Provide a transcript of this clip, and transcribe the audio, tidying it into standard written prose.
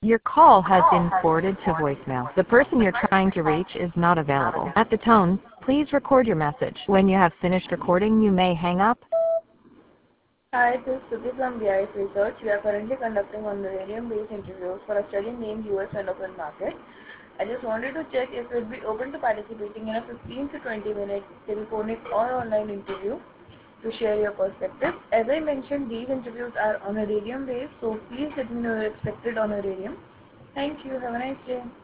Your call has been forwarded to voicemail. The person you're trying to reach is not available. At the tone, please record your message. When you have finished recording, you may hang up. Hi, this is Suti from BIS Research. We are currently conducting honorarium-based interviews for a study named US and Open Market. I just wanted to check if you'd be open to participating in a 15 to 20 minute telephonic or online interview to share your perspective. As I mentioned, these interviews are honorarium-based, so please let me know your expected honorarium. Thank you. Have a nice day.